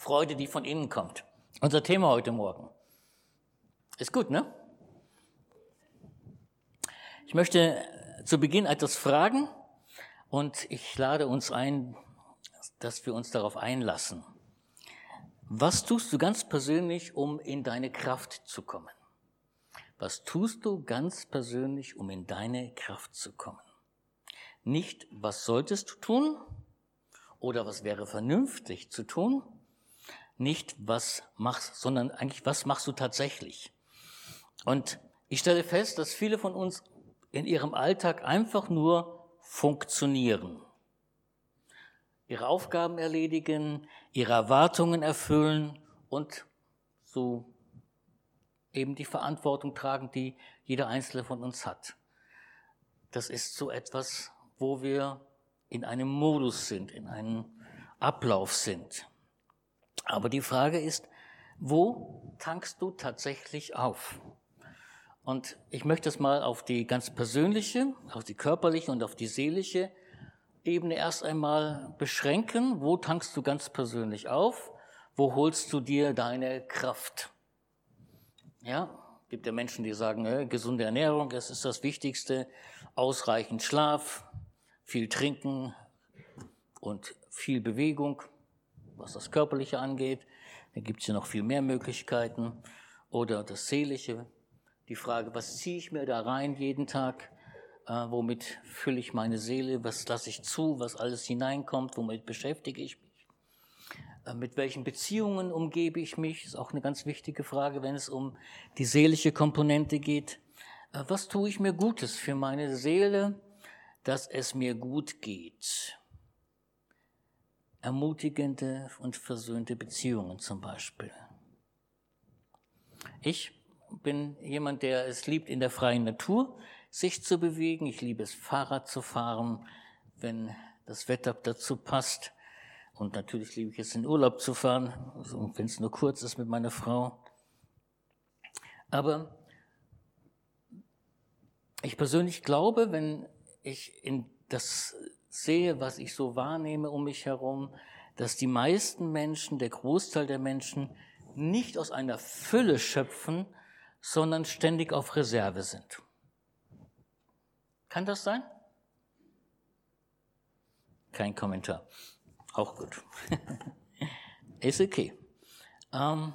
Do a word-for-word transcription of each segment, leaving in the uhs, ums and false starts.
Freude, die von innen kommt. Unser Thema heute Morgen. Ist gut, ne? Ich möchte zu Beginn etwas fragen und ich lade uns ein, dass wir uns darauf einlassen. Was tust du ganz persönlich, um in deine Kraft zu kommen? Was tust du ganz persönlich, um in deine Kraft zu kommen? Nicht, was solltest du tun oder was wäre vernünftig zu tun, nicht, was machst, sondern eigentlich, was machst du tatsächlich? Und ich stelle fest, dass viele von uns in ihrem Alltag einfach nur funktionieren. Ihre Aufgaben erledigen, ihre Erwartungen erfüllen und so eben die Verantwortung tragen, die jeder Einzelne von uns hat. Das ist so etwas, wo wir in einem Modus sind, in einem Ablauf sind. Aber die Frage ist, wo tankst du tatsächlich auf? Und ich möchte es mal auf die ganz persönliche, auf die körperliche und auf die seelische Ebene erst einmal beschränken. Wo tankst du ganz persönlich auf? Wo holst du dir deine Kraft? Ja, gibt ja Menschen, die sagen, äh, gesunde Ernährung, das ist das Wichtigste, ausreichend Schlaf, viel Trinken und viel Bewegung, was das Körperliche angeht. Da gibt es ja noch viel mehr Möglichkeiten. Oder das Seelische, die Frage, was ziehe ich mir da rein jeden Tag? Äh, womit fülle ich meine Seele? Was lasse ich zu? Was alles hineinkommt? Womit beschäftige ich mich? Äh, mit welchen Beziehungen umgebe ich mich? Das ist auch eine ganz wichtige Frage, wenn es um die seelische Komponente geht. Äh, was tue ich mir Gutes für meine Seele, dass es mir gut geht? Ermutigende und versöhnte Beziehungen zum Beispiel. Ich bin jemand, der es liebt, in der freien Natur sich zu bewegen. Ich liebe es, Fahrrad zu fahren, wenn das Wetter dazu passt. Und natürlich liebe ich es, in Urlaub zu fahren, also wenn es nur kurz ist mit meiner Frau. Aber ich persönlich glaube, wenn ich in das sehe, was ich so wahrnehme um mich herum, dass die meisten Menschen, der Großteil der Menschen, nicht aus einer Fülle schöpfen, sondern ständig auf Reserve sind. Kann das sein? Kein Kommentar. Auch gut. Ist okay. Ähm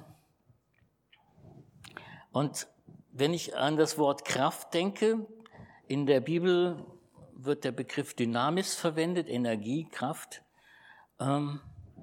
und wenn ich an das Wort Kraft denke, in der Bibel wird der Begriff Dynamis verwendet, Energie, Kraft. Ähm,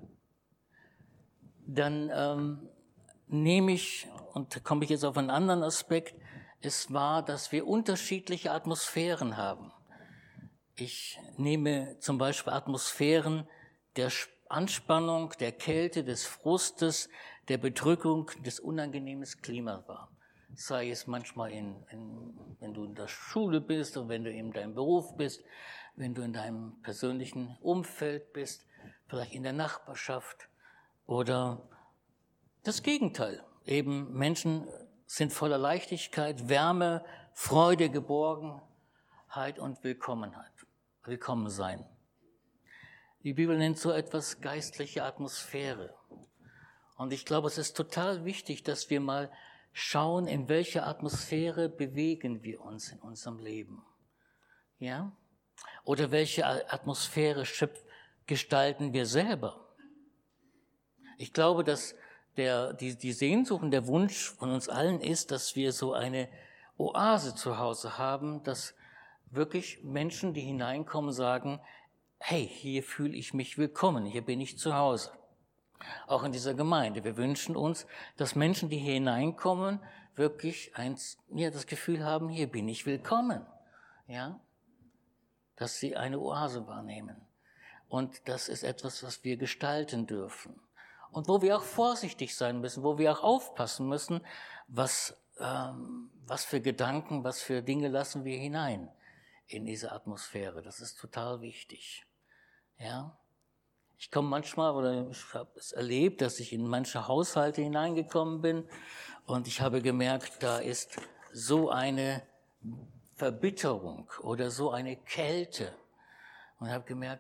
dann ähm, nehme ich, und da komme ich jetzt auf einen anderen Aspekt, es war, dass wir unterschiedliche Atmosphären haben. Ich nehme zum Beispiel Atmosphären der Anspannung, der Kälte, des Frustes, der Bedrückung, des unangenehmen Klimas wahr. Sei es manchmal, in, in, wenn du in der Schule bist und wenn du in deinem Beruf bist, wenn du in deinem persönlichen Umfeld bist, vielleicht in der Nachbarschaft oder das Gegenteil. Eben Menschen sind voller Leichtigkeit, Wärme, Freude, Geborgenheit und Willkommenheit. Willkommen sein. Die Bibel nennt so etwas geistliche Atmosphäre. Und ich glaube, es ist total wichtig, dass wir mal schauen, in welcher Atmosphäre bewegen wir uns in unserem Leben. Ja? Oder welche Atmosphäre gestalten wir selber? Ich glaube, dass der, die, die Sehnsucht und der Wunsch von uns allen ist, dass wir so eine Oase zu Hause haben, dass wirklich Menschen, die hineinkommen, sagen, hey, hier fühle ich mich willkommen, hier bin ich zu Hause. Auch in dieser Gemeinde. Wir wünschen uns, dass Menschen, die hier hineinkommen, wirklich eins, ja, das Gefühl haben, hier bin ich willkommen. Ja? Dass sie eine Oase wahrnehmen. Und das ist etwas, was wir gestalten dürfen. Und wo wir auch vorsichtig sein müssen, wo wir auch aufpassen müssen, was, ähm, was für Gedanken, was für Dinge lassen wir hinein in diese Atmosphäre. Das ist total wichtig. Ja? Ich komme manchmal, oder ich habe es erlebt, dass ich in manche Haushalte hineingekommen bin und ich habe gemerkt, da ist so eine Verbitterung oder so eine Kälte. Und habe gemerkt,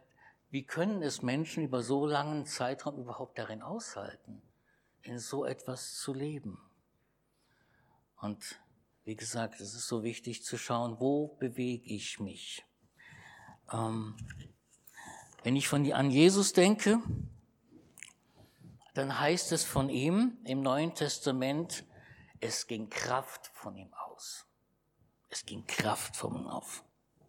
wie können es Menschen über so langen Zeitraum überhaupt darin aushalten, in so etwas zu leben? Und wie gesagt, es ist so wichtig zu schauen, wo bewege ich mich? Ähm, wenn ich von, an Jesus denke, dann heißt es von ihm im Neuen Testament, es ging Kraft von ihm aus. Es ging Kraft von ihm auf.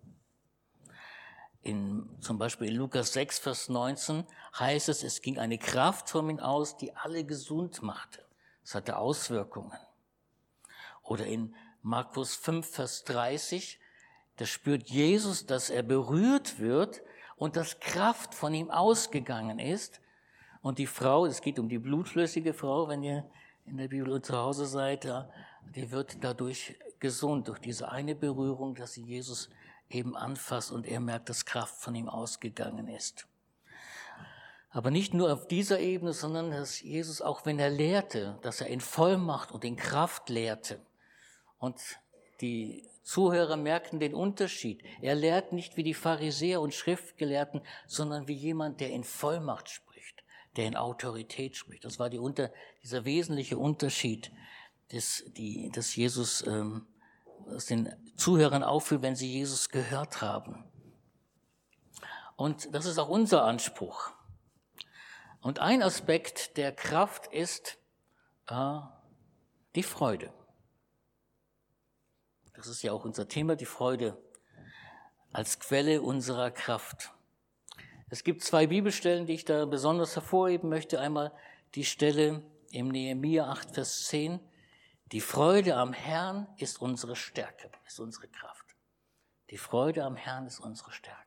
In, zum Beispiel in Lukas sechs, Vers neunzehn heißt es, es ging eine Kraft von ihm aus, die alle gesund machte. Das hatte Auswirkungen. Oder in Markus fünf, Vers dreißig, da spürt Jesus, dass er berührt wird und dass Kraft von ihm ausgegangen ist. Und die Frau, es geht um die blutflüssige Frau, wenn ihr in der Bibel zu Hause seid, die wird dadurch gesund, durch diese eine Berührung, dass sie Jesus eben anfasst und er merkt, dass Kraft von ihm ausgegangen ist. Aber nicht nur auf dieser Ebene, sondern dass Jesus, auch wenn er lehrte, dass er in Vollmacht und in Kraft lehrte. Und die Zuhörer merkten den Unterschied. Er lehrt nicht wie die Pharisäer und Schriftgelehrten, sondern wie jemand, der in Vollmacht spricht, der in Autorität spricht. Das war die unter, dieser wesentliche Unterschied, des, die, dass Jesus ähm, das den Zuhörern aufführt, wenn sie Jesus gehört haben. Und das ist auch unser Anspruch. Und ein Aspekt der Kraft ist äh, die Freude. Das ist ja auch unser Thema, die Freude als Quelle unserer Kraft. Es gibt zwei Bibelstellen, die ich da besonders hervorheben möchte. Einmal die Stelle im Nehemia acht, Vers zehn. Die Freude am Herrn ist unsere Stärke, ist unsere Kraft. Die Freude am Herrn ist unsere Stärke.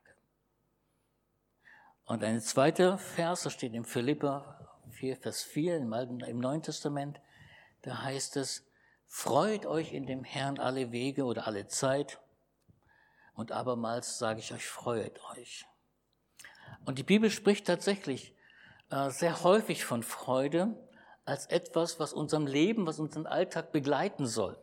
Und ein zweiter Vers, das steht in Philipper vier, Vers vier im Alten, im Neuen Testament, da heißt es, freut euch in dem Herrn alle Wege oder alle Zeit. Und abermals sage ich euch, freut euch. Und die Bibel spricht tatsächlich äh, sehr häufig von Freude als etwas, was unserem Leben, was unseren Alltag begleiten soll.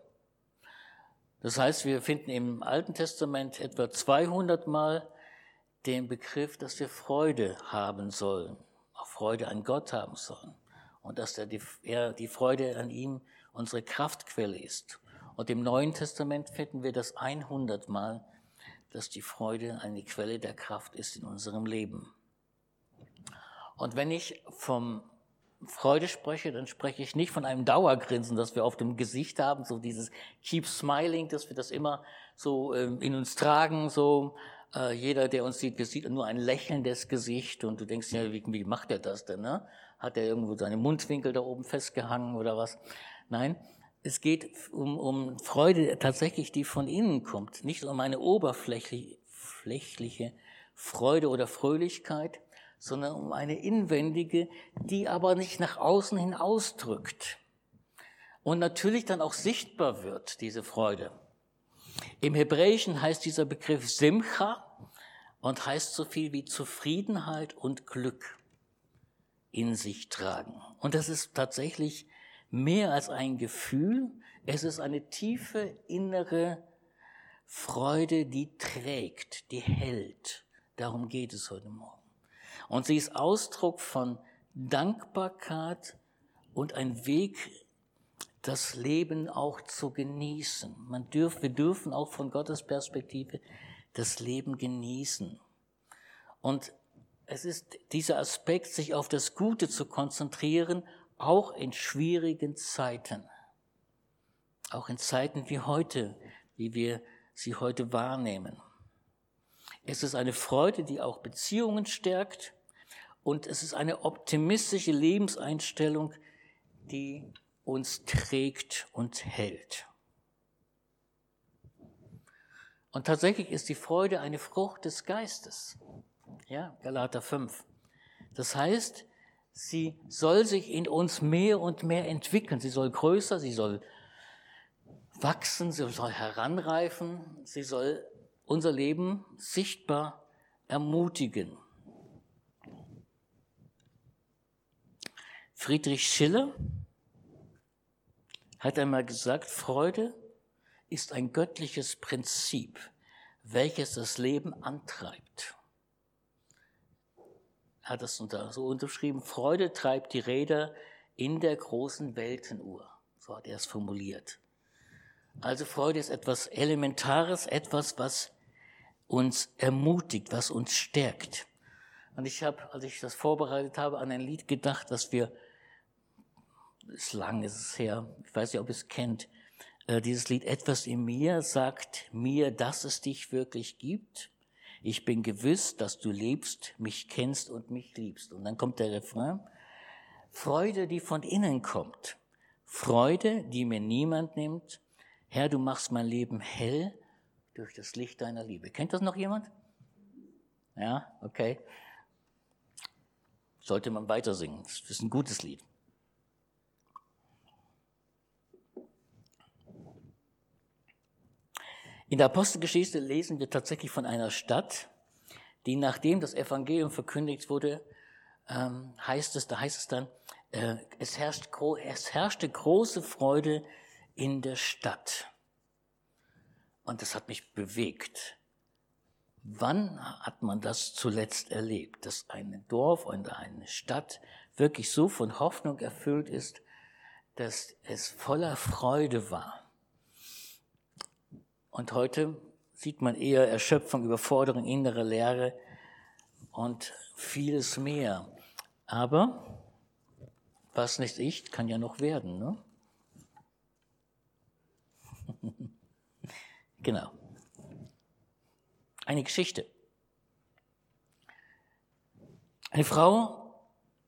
Das heißt, wir finden im Alten Testament etwa zweihundert Mal den Begriff, dass wir Freude haben sollen, auch Freude an Gott haben sollen und dass der, die, er, die Freude an ihm unsere Kraftquelle ist. Und im Neuen Testament finden wir das hundert Mal, dass die Freude eine Quelle der Kraft ist in unserem Leben. Und wenn ich vom Freude spreche, dann spreche ich nicht von einem Dauergrinsen, das wir auf dem Gesicht haben, so dieses Keep Smiling, dass wir das immer so äh, in uns tragen, so äh, jeder, der uns sieht, sieht nur ein lächelndes Gesicht und du denkst ja, wie, wie macht er das denn, ne? Hat er irgendwo seine Mundwinkel da oben festgehangen oder was? Nein, es geht um, um Freude tatsächlich, die von innen kommt, nicht um eine oberflächliche Freude oder Fröhlichkeit, sondern um eine inwendige, die aber nicht nach außen hin ausdrückt und natürlich dann auch sichtbar wird, diese Freude. Im Hebräischen heißt dieser Begriff Simcha und heißt so viel wie Zufriedenheit und Glück in sich tragen. Und das ist tatsächlich mehr als ein Gefühl, es ist eine tiefe innere Freude, die trägt, die hält. Darum geht es heute Morgen. Und sie ist Ausdruck von Dankbarkeit und ein Weg, das Leben auch zu genießen. Man dürf, wir dürfen auch von Gottes Perspektive das Leben genießen. Und es ist dieser Aspekt, sich auf das Gute zu konzentrieren, auch in schwierigen Zeiten. Auch in Zeiten wie heute, wie wir sie heute wahrnehmen. Es ist eine Freude, die auch Beziehungen stärkt. Und es ist eine optimistische Lebenseinstellung, die uns trägt und hält. Und tatsächlich ist die Freude eine Frucht des Geistes. Ja, Galater fünf. Das heißt, sie soll sich in uns mehr und mehr entwickeln. Sie soll größer, sie soll wachsen, sie soll heranreifen, sie soll unser Leben sichtbar ermutigen. Friedrich Schiller hat einmal gesagt, Freude ist ein göttliches Prinzip, welches das Leben antreibt. hat es unter, so unterschrieben, Freude treibt die Räder in der großen Weltenuhr. So hat er es formuliert. Also Freude ist etwas Elementares, etwas, was uns ermutigt, was uns stärkt. Und ich habe, als ich das vorbereitet habe, an ein Lied gedacht, das wir, ist lang, ist es her, ich weiß nicht, ob ihr es kennt, äh, dieses Lied, etwas in mir sagt mir, dass es dich wirklich gibt. Ich bin gewiss, dass du lebst, mich kennst und mich liebst. Und dann kommt der Refrain. Freude, die von innen kommt. Freude, die mir niemand nimmt. Herr, du machst mein Leben hell durch das Licht deiner Liebe. Kennt das noch jemand? Ja, okay. Sollte man weiter singen. Das ist ein gutes Lied. In der Apostelgeschichte lesen wir tatsächlich von einer Stadt, die nachdem das Evangelium verkündigt wurde, ähm, heißt es, da heißt es dann, äh, es, herrscht, es herrschte große Freude in der Stadt. Und das hat mich bewegt. Wann hat man das zuletzt erlebt, dass ein Dorf oder eine Stadt wirklich so von Hoffnung erfüllt ist, dass es voller Freude war? Und heute sieht man eher Erschöpfung, Überforderung, innere Leere und vieles mehr. Aber was nicht ist, kann ja noch werden, ne? Genau. Eine Geschichte. Eine Frau,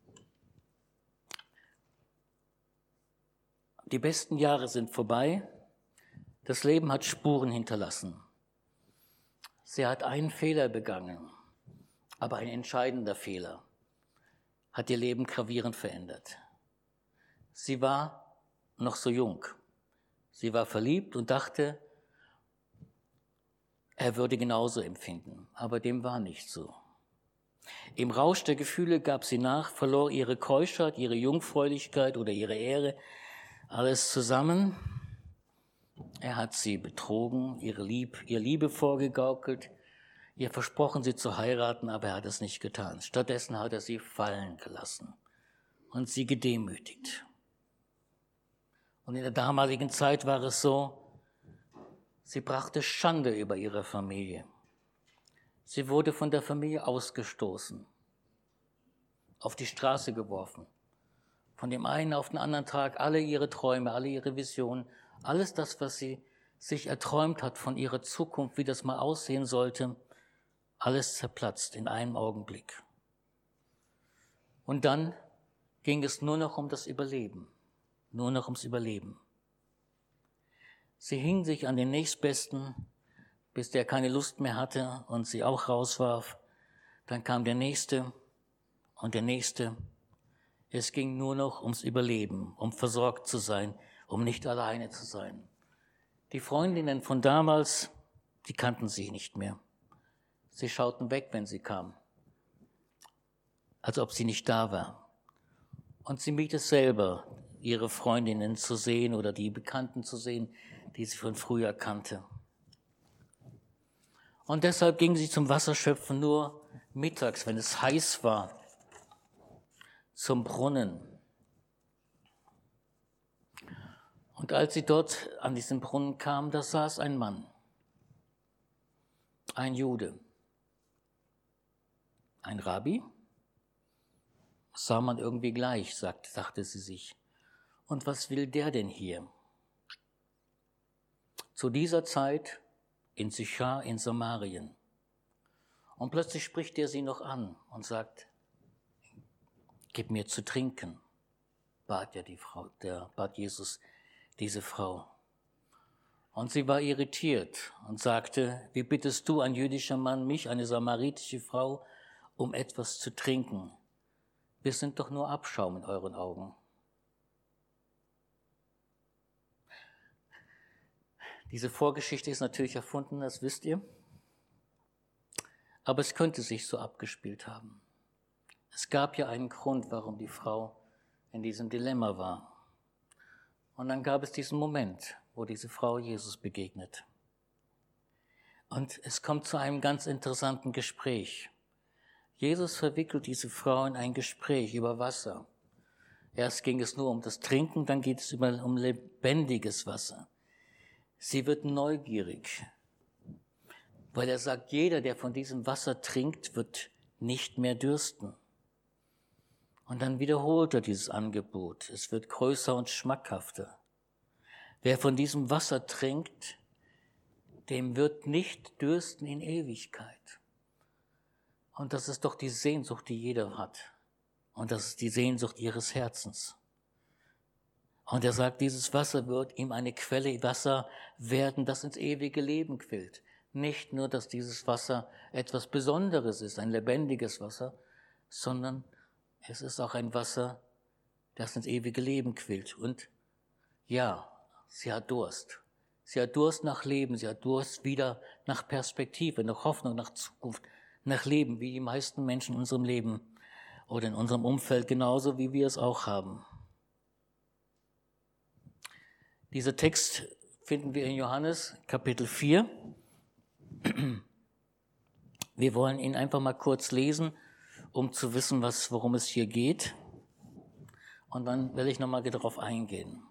die besten Jahre sind vorbei, das Leben hat Spuren hinterlassen. Sie hat einen Fehler begangen, aber ein entscheidender Fehler hat ihr Leben gravierend verändert. Sie war noch so jung. Sie war verliebt und dachte, er würde genauso empfinden, aber dem war nicht so. Im Rausch der Gefühle gab sie nach, verlor ihre Keuschheit, ihre Jungfräulichkeit oder ihre Ehre, alles zusammen. Er hat sie betrogen, ihre Lieb, ihr Liebe vorgegaukelt, ihr versprochen, sie zu heiraten, aber er hat es nicht getan. Stattdessen hat er sie fallen gelassen und sie gedemütigt. Und in der damaligen Zeit war es so, sie brachte Schande über ihre Familie. Sie wurde von der Familie ausgestoßen, auf die Straße geworfen. Von dem einen auf den anderen Tag alle ihre Träume, alle ihre Visionen, alles das, was sie sich erträumt hat von ihrer Zukunft, wie das mal aussehen sollte, alles zerplatzt in einem Augenblick. Und dann ging es nur noch um das Überleben, nur noch ums Überleben. Sie hing sich an den Nächstbesten, bis der keine Lust mehr hatte und sie auch rauswarf. Dann kam der Nächste und der Nächste. Es ging nur noch ums Überleben, um versorgt zu sein, um nicht alleine zu sein. Die Freundinnen von damals, die kannten sie nicht mehr. Sie schauten weg, wenn sie kam, als ob sie nicht da war. Und sie mied es selber, ihre Freundinnen zu sehen oder die Bekannten zu sehen, die sie von früher kannte. Und deshalb ging sie zum Wasserschöpfen nur mittags, wenn es heiß war, zum Brunnen. Und als sie dort an diesen Brunnen kam, da saß ein Mann, ein Jude, ein Rabbi. Sah man irgendwie gleich, sagt, dachte sie sich. Und was will der denn hier? Zu dieser Zeit in Sychar in Samarien. Und plötzlich spricht er sie noch an und sagt, gib mir zu trinken, bat ja die Frau, der bat Jesus diese Frau. Und sie war irritiert und sagte, wie bittest du, ein jüdischer Mann, mich, eine samaritische Frau, um etwas zu trinken? Wir sind doch nur Abschaum in euren Augen. Diese Vorgeschichte ist natürlich erfunden, das wisst ihr. Aber es könnte sich so abgespielt haben. Es gab ja einen Grund, warum die Frau in diesem Dilemma war. Und dann gab es diesen Moment, wo diese Frau Jesus begegnet. Und es kommt zu einem ganz interessanten Gespräch. Jesus verwickelt diese Frau in ein Gespräch über Wasser. Erst ging es nur um das Trinken, dann geht es um lebendiges Wasser. Sie wird neugierig, weil er sagt, jeder, der von diesem Wasser trinkt, wird nicht mehr dürsten. Und dann wiederholt er dieses Angebot. Es wird größer und schmackhafter. Wer von diesem Wasser trinkt, dem wird nicht dürsten in Ewigkeit. Und das ist doch die Sehnsucht, die jeder hat. Und das ist die Sehnsucht ihres Herzens. Und er sagt, dieses Wasser wird ihm eine Quelle Wasser werden, das ins ewige Leben quillt. Nicht nur, dass dieses Wasser etwas Besonderes ist, ein lebendiges Wasser, sondern es ist auch ein Wasser, das ins ewige Leben quillt. Und ja, sie hat Durst. Sie hat Durst nach Leben, sie hat Durst wieder nach Perspektive, nach Hoffnung, nach Zukunft, nach Leben, wie die meisten Menschen in unserem Leben oder in unserem Umfeld, genauso wie wir es auch haben. Dieser Text finden wir in Johannes Kapitel vier. Wir wollen ihn einfach mal kurz lesen, um zu wissen, was, worum es hier geht. Und dann werde ich nochmal darauf eingehen.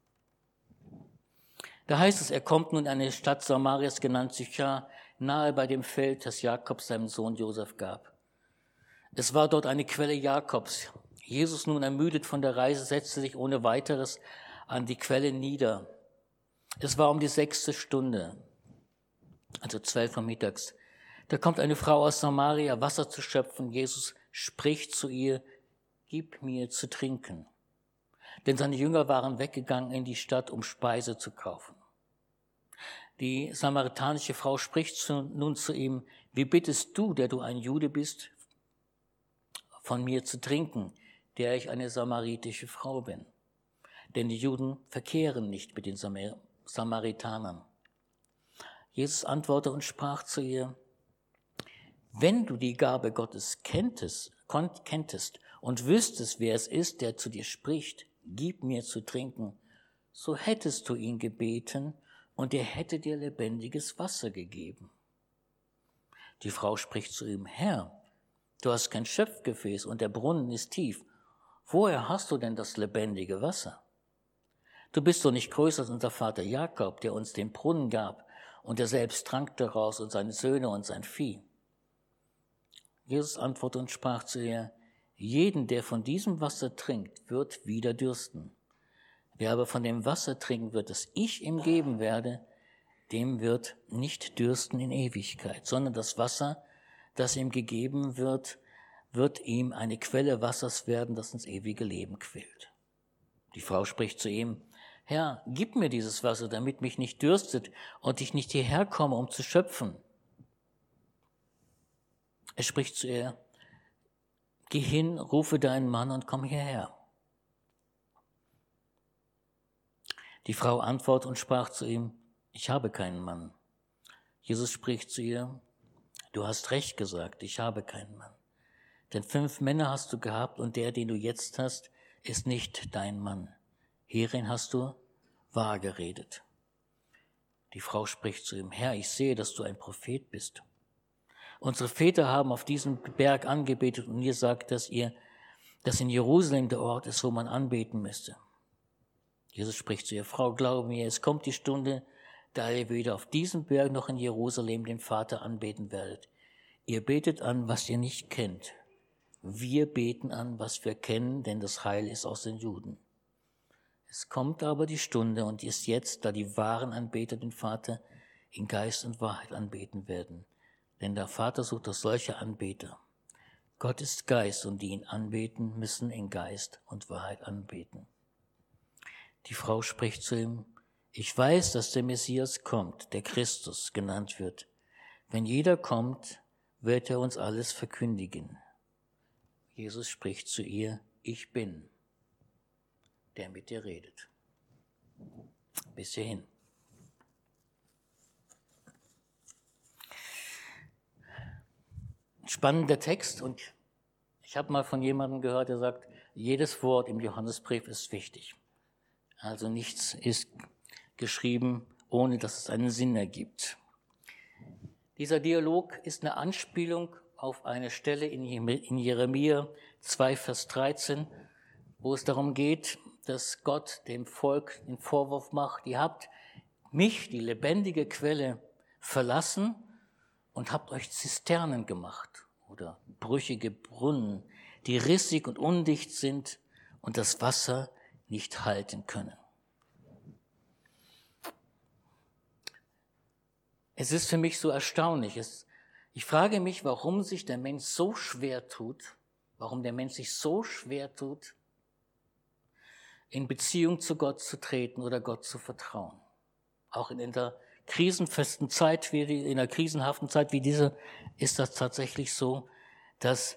Da heißt es, er kommt nun in eine Stadt Samarias, genannt Sychar, nahe bei dem Feld, das Jakob seinem Sohn Josef gab. Es war dort eine Quelle Jakobs. Jesus, nun ermüdet von der Reise, setzte sich ohne weiteres an die Quelle nieder. Es war um die sechste Stunde, also zwölf Uhr mittags. Da kommt eine Frau aus Samaria, Wasser zu schöpfen. Jesus spricht zu ihr, gib mir zu trinken. Denn seine Jünger waren weggegangen in die Stadt, um Speise zu kaufen. Die samaritanische Frau spricht zu, nun zu ihm, wie bittest du, der du ein Jude bist, von mir zu trinken, der ich eine samaritische Frau bin? Denn die Juden verkehren nicht mit den Samar- Samaritanern. Jesus antwortete und sprach zu ihr, wenn du die Gabe Gottes kenntest, kenntest und wüsstest, wer es ist, der zu dir spricht, gib mir zu trinken, so hättest du ihn gebeten und er hätte dir lebendiges Wasser gegeben. Die Frau spricht zu ihm, Herr, du hast kein Schöpfgefäß und der Brunnen ist tief. Woher hast du denn das lebendige Wasser? Du bist doch nicht größer als unser Vater Jakob, der uns den Brunnen gab und er selbst trank daraus und seine Söhne und sein Vieh. Jesus antwortete und sprach zu ihr, jeden, der von diesem Wasser trinkt, wird wieder dürsten. Wer aber von dem Wasser trinken wird, das ich ihm geben werde, dem wird nicht dürsten in Ewigkeit, sondern das Wasser, das ihm gegeben wird, wird ihm eine Quelle Wassers werden, das ins ewige Leben quillt. Die Frau spricht zu ihm, Herr, gib mir dieses Wasser, damit mich nicht dürstet und ich nicht hierher komme, um zu schöpfen. Er spricht zu ihr, geh hin, rufe deinen Mann und komm hierher. Die Frau antwortete und sprach zu ihm, ich habe keinen Mann. Jesus spricht zu ihr, du hast recht gesagt, ich habe keinen Mann. Denn fünf Männer hast du gehabt und der, den du jetzt hast, ist nicht dein Mann. Hierin hast du wahr geredet. Die Frau spricht zu ihm, Herr, ich sehe, dass du ein Prophet bist. Unsere Väter haben auf diesem Berg angebetet und ihr sagt, dass ihr, dass in Jerusalem der Ort ist, wo man anbeten müsste. Jesus spricht zu ihr, Frau, glaube mir, es kommt die Stunde, da ihr weder auf diesem Berg noch in Jerusalem den Vater anbeten werdet. Ihr betet an, was ihr nicht kennt. Wir beten an, was wir kennen, denn das Heil ist aus den Juden. Es kommt aber die Stunde und ist jetzt, da die wahren Anbeter den Vater in Geist und Wahrheit anbeten werden. Denn der Vater sucht auch solche Anbeter. Gott ist Geist und die ihn anbeten, müssen in Geist und Wahrheit anbeten. Die Frau spricht zu ihm, ich weiß, dass der Messias kommt, der Christus genannt wird. Wenn jeder kommt, wird er uns alles verkündigen. Jesus spricht zu ihr, ich bin, der mit dir redet. Bis hierhin. Spannender Text und ich habe mal von jemandem gehört, der sagt, jedes Wort im Johannesbrief ist wichtig. Also nichts ist geschrieben, ohne dass es einen Sinn ergibt. Dieser Dialog ist eine Anspielung auf eine Stelle in Jeremia zwei, Vers dreizehn, wo es darum geht, dass Gott dem Volk den Vorwurf macht, ihr habt mich, die lebendige Quelle, verlassen und habt euch Zisternen gemacht oder brüchige Brunnen, die rissig und undicht sind und das Wasser nicht halten können. Es ist für mich so erstaunlich. Es, ich frage mich, warum sich der Mensch so schwer tut, warum der Mensch sich so schwer tut, in Beziehung zu Gott zu treten oder Gott zu vertrauen. Auch in der krisenfesten Zeit, wie die, in der krisenhaften Zeit wie diese, ist das tatsächlich so, dass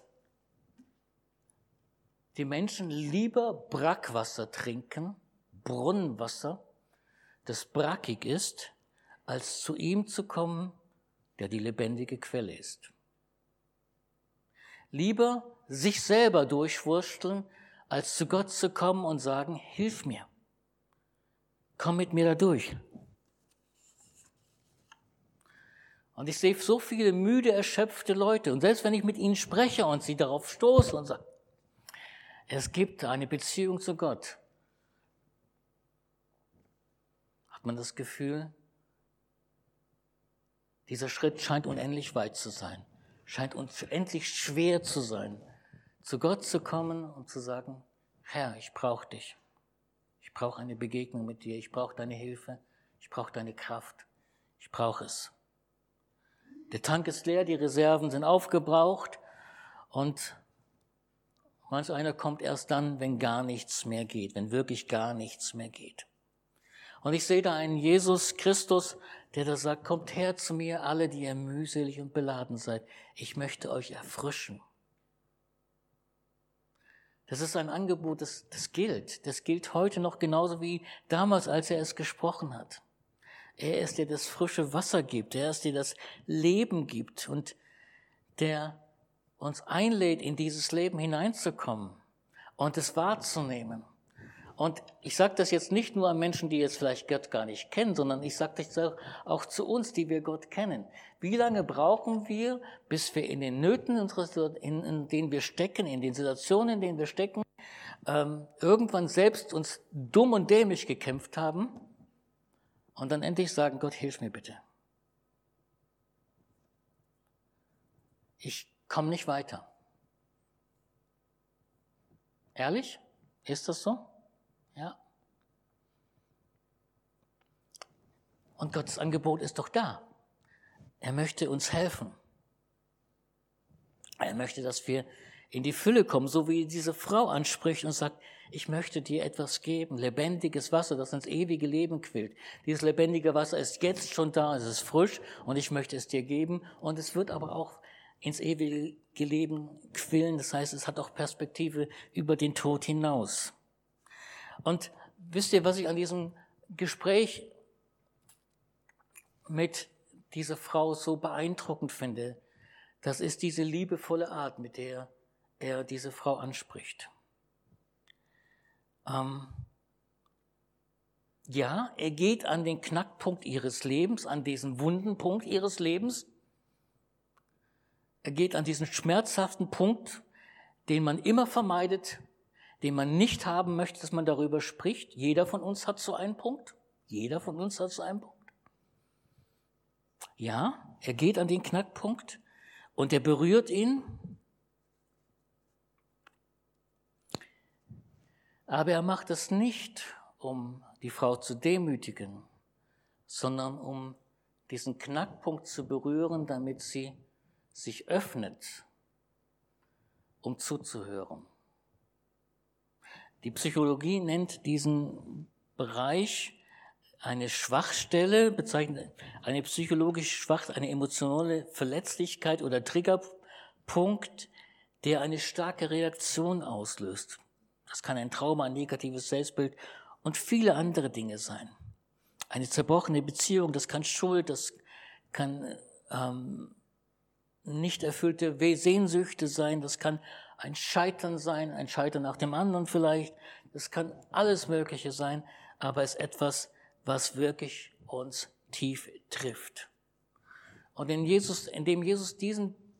die Menschen lieber Brackwasser trinken, Brunnenwasser, das brackig ist, als zu ihm zu kommen, der die lebendige Quelle ist. Lieber sich selber durchwursteln, als zu Gott zu kommen und sagen, hilf mir, komm mit mir da durch. Und ich sehe so viele müde, erschöpfte Leute. Und selbst wenn ich mit ihnen spreche und sie darauf stoße und sage, es gibt eine Beziehung zu Gott, hat man das Gefühl, dieser Schritt scheint unendlich weit zu sein, scheint unendlich schwer zu sein, zu Gott zu kommen und zu sagen, Herr, ich brauche dich. Ich brauche eine Begegnung mit dir, ich brauche deine Hilfe, ich brauche deine Kraft, ich brauche es. Der Tank ist leer, die Reserven sind aufgebraucht und manch einer kommt erst dann, wenn gar nichts mehr geht, wenn wirklich gar nichts mehr geht. Und ich sehe da einen Jesus Christus, der da sagt, kommt her zu mir, alle, die ihr mühselig und beladen seid. Ich möchte euch erfrischen. Das ist ein Angebot, das, das gilt. Das gilt heute noch genauso wie damals, als er es gesprochen hat. Er ist, der das frische Wasser gibt. Er ist, der das Leben gibt und der uns einlädt, in dieses Leben hineinzukommen und es wahrzunehmen. Und ich sage das jetzt nicht nur an Menschen, die jetzt vielleicht Gott gar nicht kennen, sondern ich sage das auch zu uns, die wir Gott kennen. Wie lange brauchen wir, bis wir in den Nöten, in, in denen wir stecken, in den Situationen, in denen wir stecken, ähm, irgendwann selbst uns dumm und dämlich gekämpft haben und dann endlich sagen, Gott, hilf mir bitte. Ich komme nicht weiter. Ehrlich? Ist das so? Ja. Und Gottes Angebot ist doch da. Er möchte uns helfen. Er möchte, dass wir in die Fülle kommen, so wie diese Frau anspricht und sagt, ich möchte dir etwas geben, lebendiges Wasser, das ins ewige Leben quillt. Dieses lebendige Wasser ist jetzt schon da, es ist frisch und ich möchte es dir geben und es wird aber auch ins ewige Leben quillen. Das heißt, es hat auch Perspektive über den Tod hinaus. Und wisst ihr, was ich an diesem Gespräch mit dieser Frau so beeindruckend finde? Das ist diese liebevolle Art, mit der er diese Frau anspricht. Ähm, ja, er geht an den Knackpunkt ihres Lebens, an diesen wunden Punkt ihres Lebens. Er geht an diesen schmerzhaften Punkt, den man immer vermeidet, den man nicht haben möchte, dass man darüber spricht. Jeder von uns hat so einen Punkt. Jeder von uns hat so einen Punkt. Ja, er geht an den Knackpunkt und er berührt ihn. Aber er macht es nicht, um die Frau zu demütigen, sondern um diesen Knackpunkt zu berühren, damit sie sich öffnet, um zuzuhören. Die Psychologie nennt diesen Bereich eine Schwachstelle, bezeichnet eine psychologische Schwachstelle, eine emotionale Verletzlichkeit oder Triggerpunkt, der eine starke Reaktion auslöst. Das kann ein Trauma, ein negatives Selbstbild und viele andere Dinge sein. Eine zerbrochene Beziehung, das kann Schuld, das kann ähm, nicht erfüllte Sehnsüchte sein, das kann ein Scheitern sein, ein Scheitern nach dem anderen vielleicht, das kann alles Mögliche sein, aber es ist etwas, was wirklich uns tief trifft. Und in Jesus, indem Jesus diesen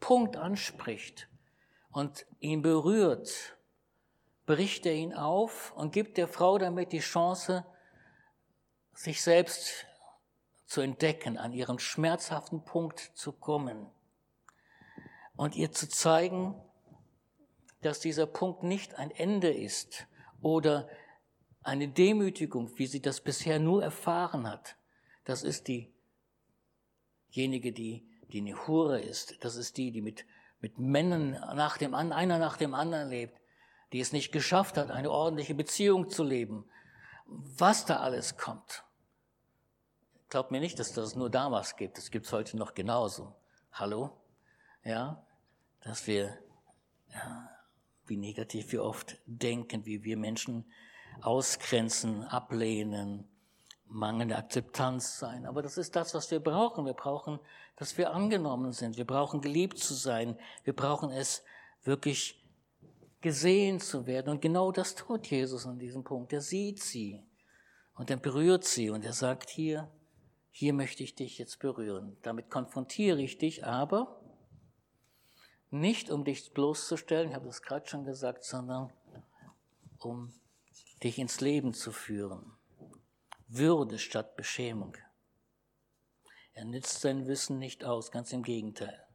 Punkt anspricht und ihn berührt, bricht er ihn auf und gibt der Frau damit die Chance, sich selbst zu entdecken, an ihren schmerzhaften Punkt zu kommen und ihr zu zeigen, dass dieser Punkt nicht ein Ende ist oder eine Demütigung, wie sie das bisher nur erfahren hat. Das ist diejenige, die, die eine Hure ist. Das ist die, die mit, mit Männern nach dem, einer nach dem anderen lebt, die es nicht geschafft hat, eine ordentliche Beziehung zu leben. Was da alles kommt. Glaubt mir nicht, dass das nur damals gibt. Das gibt es heute noch genauso. Hallo? Ja, dass wir, ja, wie negativ wir oft denken, wie wir Menschen ausgrenzen, ablehnen, mangelnde Akzeptanz sein. Aber das ist das, was wir brauchen. Wir brauchen, dass wir angenommen sind. Wir brauchen geliebt zu sein. Wir brauchen es wirklich gesehen zu werden. Und genau das tut Jesus an diesem Punkt. Er sieht sie und er berührt sie und er sagt, hier, hier möchte ich dich jetzt berühren. Damit konfrontiere ich dich, aber nicht, um dich bloßzustellen, ich habe das gerade schon gesagt, sondern um dich ins Leben zu führen. Würde statt Beschämung. Er nützt sein Wissen nicht aus, ganz im Gegenteil.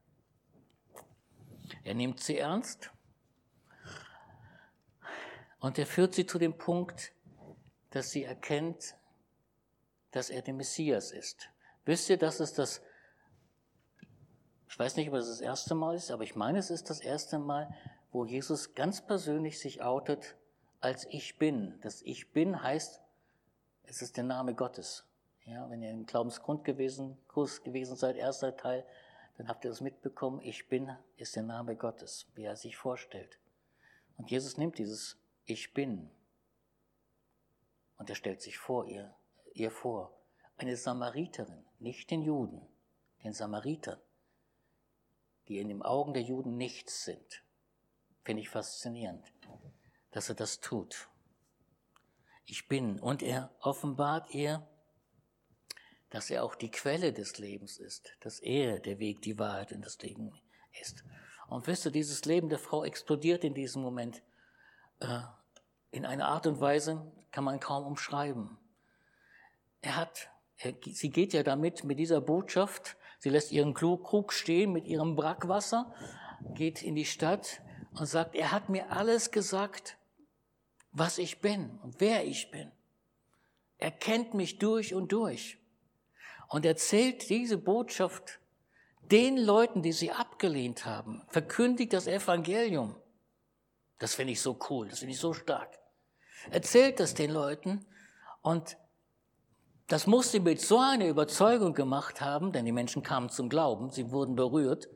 Er nimmt sie ernst und er führt sie zu dem Punkt, dass sie erkennt, dass er der Messias ist. Wisst ihr, dass es das, ich weiß nicht, ob es das erste Mal ist, aber ich meine, es ist das erste Mal, wo Jesus ganz persönlich sich outet als Ich Bin. Das Ich Bin heißt, es ist der Name Gottes. Ja, wenn ihr im Glaubensgrund gewesen, Kurs gewesen seid, erster Teil, dann habt ihr das mitbekommen. Ich Bin ist der Name Gottes, wie er sich vorstellt. Und Jesus nimmt dieses Ich Bin und er stellt sich vor ihr, ihr vor. Eine Samariterin, nicht den Juden, den Samaritern, die in den Augen der Juden nichts sind. Finde ich faszinierend, dass er das tut. Ich bin. Und er offenbart ihr, dass er auch die Quelle des Lebens ist, dass er der Weg, die Wahrheit und das Leben ist. Und wisst ihr, dieses Leben der Frau explodiert in diesem Moment äh, in einer Art und Weise, kann man kaum umschreiben. Er hat, er, sie geht ja damit, mit dieser Botschaft, sie lässt ihren Krug stehen mit ihrem Brackwasser, geht in die Stadt und sagt, er hat mir alles gesagt, was ich bin und wer ich bin. Er kennt mich durch und durch. Und erzählt diese Botschaft den Leuten, die sie abgelehnt haben, verkündigt das Evangelium. Das finde ich so cool, das finde ich so stark. Erzählt das den Leuten und das muss sie mit so einer Überzeugung gemacht haben, denn die Menschen kamen zum Glauben, sie wurden berührt,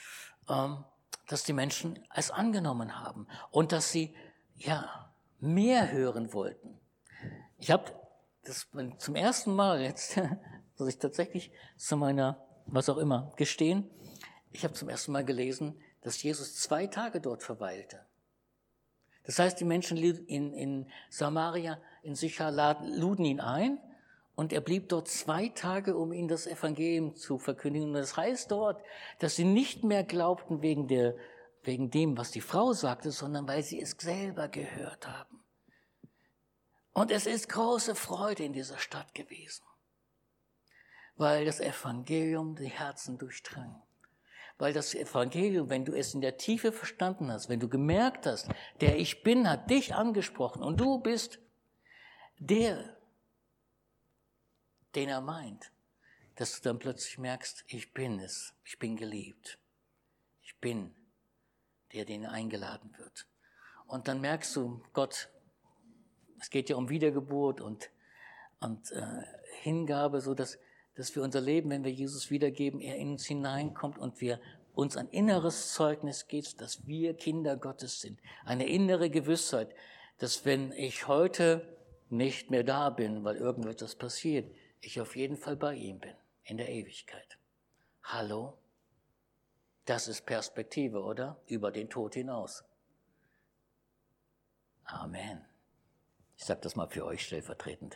dass die Menschen es angenommen haben und dass sie ja mehr hören wollten. Ich habe das zum ersten Mal jetzt, dass ich tatsächlich zu meiner, was auch immer, gestehen, ich habe zum ersten Mal gelesen, dass Jesus zwei Tage dort verweilte. Das heißt, die Menschen in, in Samaria, in Sychar, luden ihn ein und er blieb dort zwei Tage, um ihnen das Evangelium zu verkündigen. Und das heißt dort, dass sie nicht mehr glaubten wegen, der, wegen dem, was die Frau sagte, sondern weil sie es selber gehört haben. Und es ist große Freude in dieser Stadt gewesen, weil das Evangelium die Herzen durchdrang. Weil das Evangelium, wenn du es in der Tiefe verstanden hast, wenn du gemerkt hast, der Ich Bin hat dich angesprochen und du bist der, den er meint, dass du dann plötzlich merkst, ich bin es, ich bin geliebt. Ich bin der, den eingeladen wird. Und dann merkst du, Gott, es geht ja um Wiedergeburt und, und äh, Hingabe, so dass dass wir unser Leben, wenn wir Jesus wiedergeben, er in uns hineinkommt und wir uns ein inneres Zeugnis gibt, dass wir Kinder Gottes sind. Eine innere Gewissheit, dass wenn ich heute nicht mehr da bin, weil irgendetwas passiert, ich auf jeden Fall bei ihm bin, in der Ewigkeit. Hallo? Das ist Perspektive, oder? Über den Tod hinaus. Amen. Ich sage das mal für euch stellvertretend.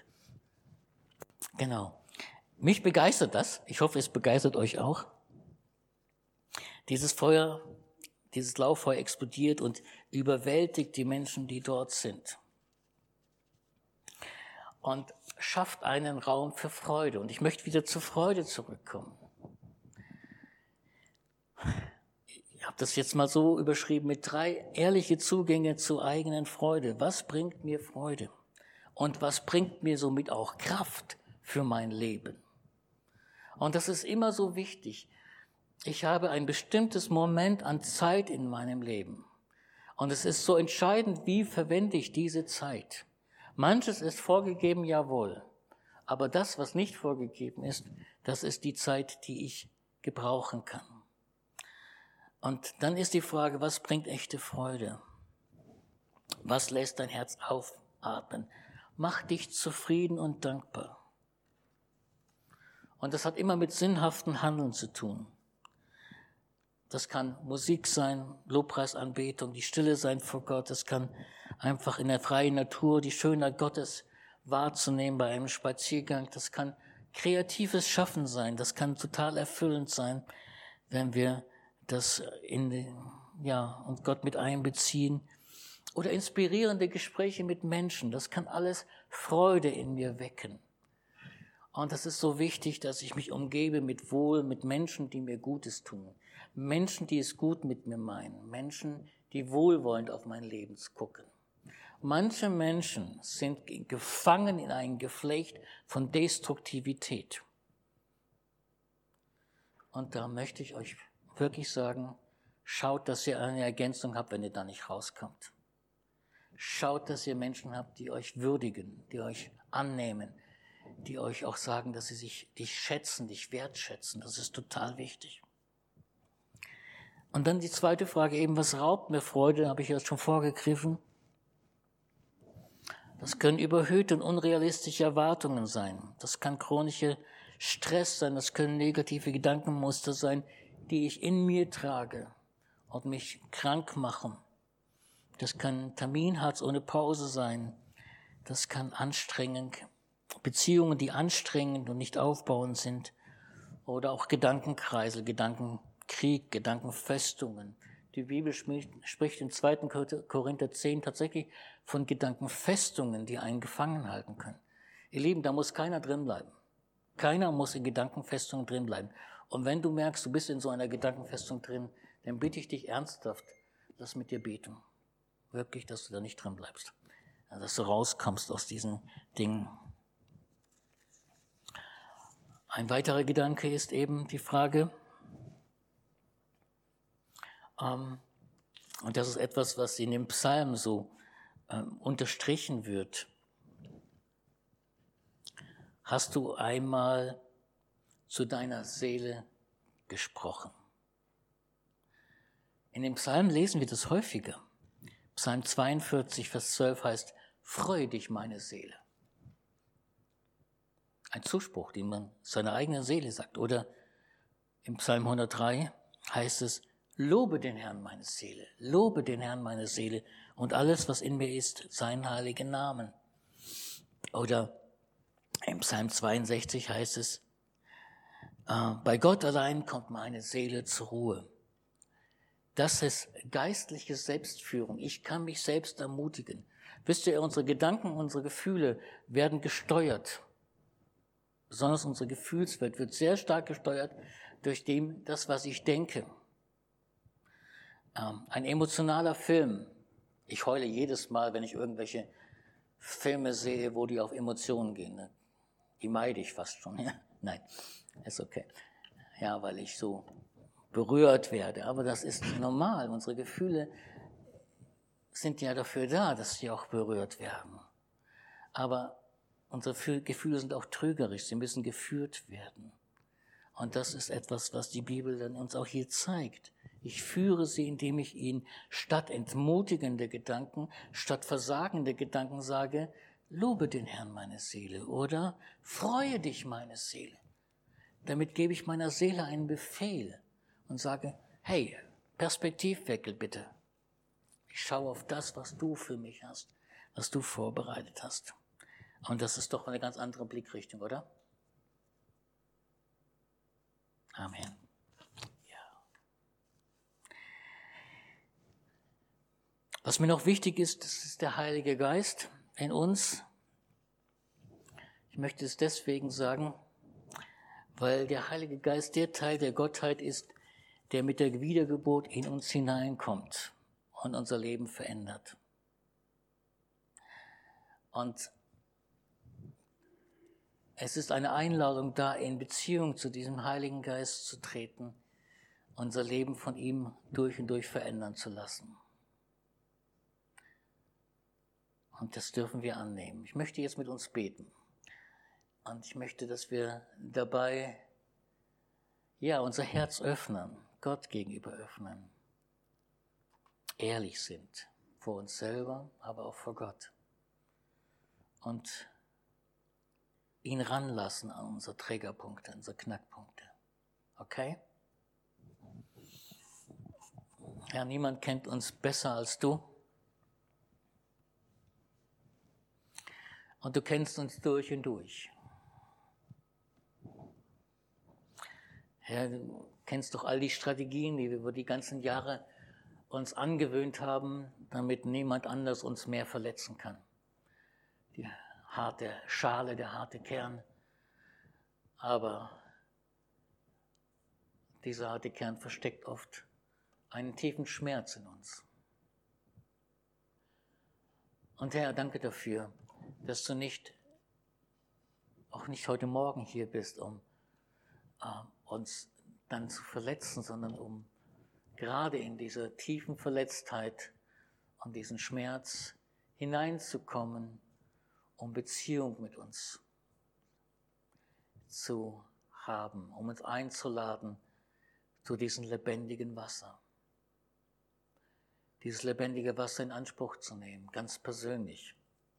Genau. Mich begeistert das. Ich hoffe, es begeistert euch auch. Dieses Feuer, dieses Lauffeuer explodiert und überwältigt die Menschen, die dort sind. Und schafft einen Raum für Freude. Und ich möchte wieder zur Freude zurückkommen. Ich habe das jetzt mal so überschrieben mit drei ehrliche Zugänge zur eigenen Freude. Was bringt mir Freude? Und was bringt mir somit auch Kraft für mein Leben? Und das ist immer so wichtig. Ich habe ein bestimmtes Moment an Zeit in meinem Leben. Und es ist so entscheidend, wie verwende ich diese Zeit. Manches ist vorgegeben, jawohl. Aber das, was nicht vorgegeben ist, das ist die Zeit, die ich gebrauchen kann. Und dann ist die Frage, was bringt echte Freude? Was lässt dein Herz aufatmen? Mach dich zufrieden und dankbar. Und das hat immer mit sinnhaftem Handeln zu tun. Das kann Musik sein, Lobpreisanbetung, die Stille sein vor Gott. Das kann einfach in der freien Natur die Schönheit Gottes wahrzunehmen bei einem Spaziergang. Das kann kreatives Schaffen sein. Das kann total erfüllend sein, wenn wir das in den, ja, und Gott mit einbeziehen. Oder inspirierende Gespräche mit Menschen. Das kann alles Freude in mir wecken. Und das ist so wichtig, dass ich mich umgebe mit Wohl, mit Menschen, die mir Gutes tun. Menschen, die es gut mit mir meinen. Menschen, die wohlwollend auf mein Leben gucken. Manche Menschen sind gefangen in ein Geflecht von Destruktivität. Und da möchte ich euch wirklich sagen, schaut, dass ihr eine Ergänzung habt, wenn ihr da nicht rauskommt. Schaut, dass ihr Menschen habt, die euch würdigen, die euch annehmen, die euch auch sagen, dass sie sich dich schätzen, dich wertschätzen. Das ist total wichtig. Und dann die zweite Frage eben, was raubt mir Freude? Da habe ich ja schon vorgegriffen. Das können überhöhte und unrealistische Erwartungen sein. Das kann chronischer Stress sein. Das können negative Gedankenmuster sein, die ich in mir trage und mich krank machen. Das kann Terminharz ohne Pause sein. Das kann anstrengend, Beziehungen, die anstrengend und nicht aufbauend sind. Oder auch Gedankenkreisel, Gedankenkrieg, Gedankenfestungen. Die Bibel spricht in zweiten Korinther zehn tatsächlich von Gedankenfestungen, die einen gefangen halten können. Ihr Lieben, da muss keiner drin bleiben. Keiner muss in Gedankenfestungen drin bleiben. Und wenn du merkst, du bist in so einer Gedankenfestung drin, dann bitte ich dich ernsthaft, lass mit dir beten. Wirklich, dass du da nicht drin bleibst. Dass du rauskommst aus diesen Dingen. Ein weiterer Gedanke ist eben die Frage, ähm, und das ist etwas, was in dem Psalm so ähm, unterstrichen wird. Hast du einmal zu deiner Seele gesprochen? In dem Psalm lesen wir das häufiger. Psalm zweiundvierzig, Vers zwölf heißt, freue dich, meine Seele. Ein Zuspruch, den man seiner eigenen Seele sagt. Oder im Psalm hundertdrei heißt es, lobe den Herrn, meine Seele, lobe den Herrn, meine Seele und alles, was in mir ist, seinen heiligen Namen. Oder im Psalm zweiundsechzig heißt es, äh, bei Gott allein kommt meine Seele zur Ruhe. Das ist geistliche Selbstführung. Ich kann mich selbst ermutigen. Wisst ihr, unsere Gedanken, unsere Gefühle werden gesteuert. Besonders unsere Gefühlswelt wird sehr stark gesteuert durch dem, das, was ich denke. Ähm, ein emotionaler Film. Ich heule jedes Mal, wenn ich irgendwelche Filme sehe, wo die auf Emotionen gehen. Ne? Die meide ich fast schon. Ja? Nein, ist okay. Ja, weil ich so berührt werde. Aber das ist normal. Unsere Gefühle sind ja dafür da, dass sie auch berührt werden. Aber unsere Gefühle sind auch trügerisch. Sie müssen geführt werden. Und das ist etwas, was die Bibel dann uns auch hier zeigt. Ich führe sie, indem ich ihnen statt entmutigende Gedanken, statt versagende Gedanken sage, lobe den Herrn, meine Seele, oder freue dich, meine Seele. Damit gebe ich meiner Seele einen Befehl und sage, hey, Perspektivwechsel bitte. Ich schaue auf das, was du für mich hast, was du vorbereitet hast. Und das ist doch eine ganz andere Blickrichtung, oder? Amen. Was mir noch wichtig ist, das ist der Heilige Geist in uns. Ich möchte es deswegen sagen, weil der Heilige Geist der Teil der Gottheit ist, der mit der Wiedergeburt in uns hineinkommt und unser Leben verändert. Und es ist eine Einladung da, in Beziehung zu diesem Heiligen Geist zu treten, unser Leben von ihm durch und durch verändern zu lassen. Und das dürfen wir annehmen. Ich möchte jetzt mit uns beten. Und ich möchte, dass wir dabei, ja, unser Herz öffnen, Gott gegenüber öffnen, ehrlich sind, vor uns selber, aber auch vor Gott. Und ihn ranlassen an unsere Trägerpunkte, unsere Knackpunkte. Okay? Ja, niemand kennt uns besser als du. Und du kennst uns durch und durch. Ja, du kennst doch all die Strategien, die wir über die ganzen Jahre uns angewöhnt haben, damit niemand anders uns mehr verletzen kann. Die harte Schale, der harte Kern. Aber dieser harte Kern versteckt oft einen tiefen Schmerz in uns. Und Herr, danke dafür, dass du nicht, auch nicht heute Morgen hier bist, um äh, uns dann zu verletzen, sondern um gerade in dieser tiefen Verletztheit und diesen Schmerz hineinzukommen, um Beziehung mit uns zu haben, um uns einzuladen zu diesem lebendigen Wasser. Dieses lebendige Wasser in Anspruch zu nehmen, ganz persönlich.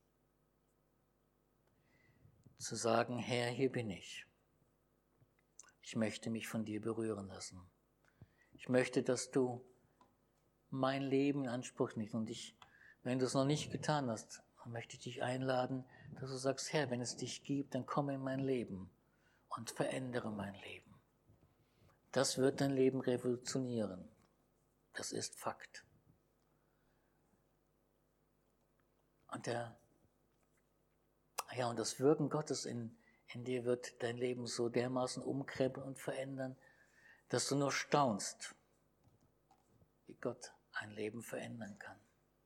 Zu sagen, Herr, hier bin ich. Ich möchte mich von dir berühren lassen. Ich möchte, dass du mein Leben in Anspruch nimmst. Und ich, wenn du es noch nicht getan hast, dann möchte ich dich einladen, dass du sagst, Herr, wenn es dich gibt, dann komm in mein Leben und verändere mein Leben. Das wird dein Leben revolutionieren. Das ist Fakt. Und der, ja, und das Wirken Gottes in, in dir wird dein Leben so dermaßen umkrempeln und verändern, dass du nur staunst, wie Gott ein Leben verändern kann.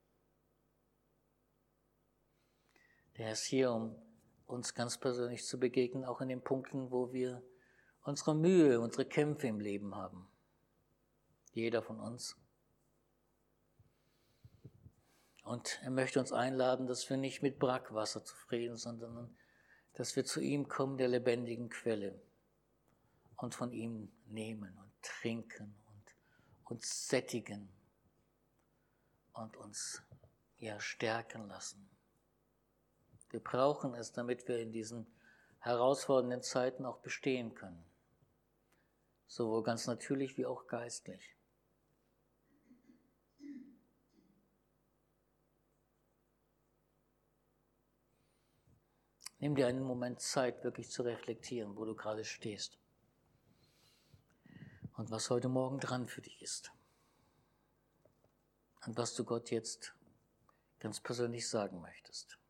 Der ist hier, um uns ganz persönlich zu begegnen, auch in den Punkten, wo wir unsere Mühe, unsere Kämpfe im Leben haben. Jeder von uns. Und er möchte uns einladen, dass wir nicht mit Brackwasser zufrieden sind, sondern dass wir zu ihm kommen, der lebendigen Quelle, und von ihm nehmen und trinken und uns sättigen und uns ja stärken lassen. Wir brauchen es, damit wir in diesen herausfordernden Zeiten auch bestehen können, sowohl ganz natürlich wie auch geistlich. Nimm dir einen Moment Zeit, wirklich zu reflektieren, wo du gerade stehst und was heute Morgen dran für dich ist und was du Gott jetzt ganz persönlich sagen möchtest.